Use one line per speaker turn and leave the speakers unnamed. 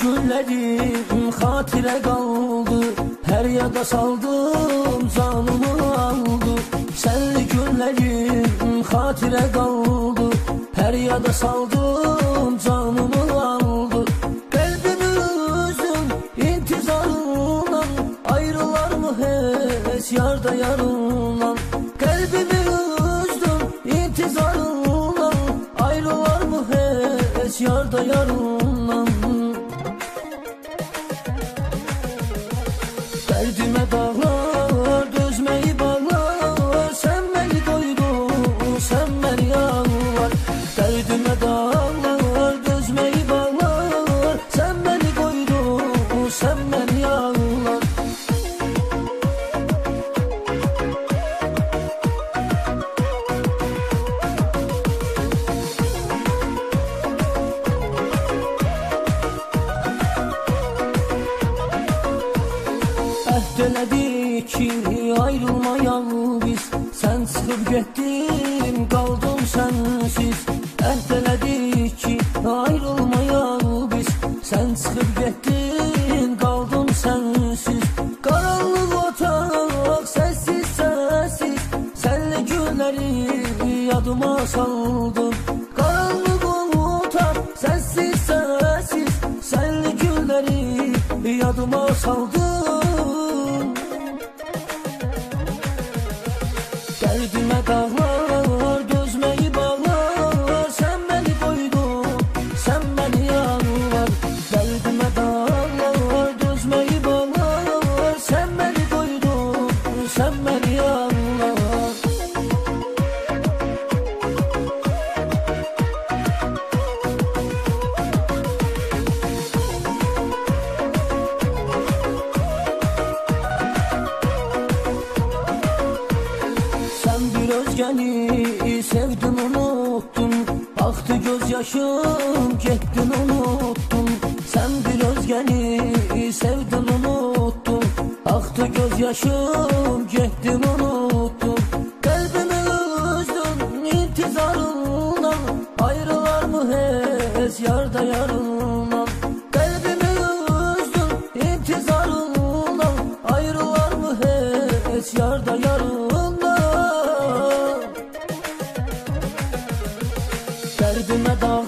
günlerim hatire kaldı, her yada saldım canımı aldı. Senli günlerim hatire kaldı, her yada saldım canımı aldı. Kalbimizin intizarından ayrılar mı hiç yarda yarılan? Kalbimizin intizarından ayrılar mı hiç yarda yarılan? Derdime dağlar, dözmeyi bağlar, sen beni doydun, sen beni ağlar. Derdime dağlar, dözmeyi bağlar, sen beni doydun, sen beni ağlar. Deledik ki ayrılmayalı biz, sen çıkıp gittin kaldım sensiz. Deledik ki ayrılmayalı biz, sen çıkıp gittin kaldım sensiz. Karanlık otak sessiz sessiz, senle günleri yadıma saldım. Karanlık otak sessiz sessiz, senle günleri yadıma saldım. Derdime dağlar, dözmeyi bağlar, sen beni doydun, sen beni ağlar. Derdime dağlar, dözmeyi bağlar, sen beni doydun, sen beni ağlar. Bir özgeni sevdin unuttun, aktı gözyaşım gittin unuttun. Sen bir özgeni sevdin unuttun, aktı gözyaşım gittin unuttun. Kalbimi üzdün intizarından, ayrılar mı hiç yarda yarılan? Kalbimi üzdün intizarından, ayrılar mı hiç yarda yarılan? Derdime dağlar,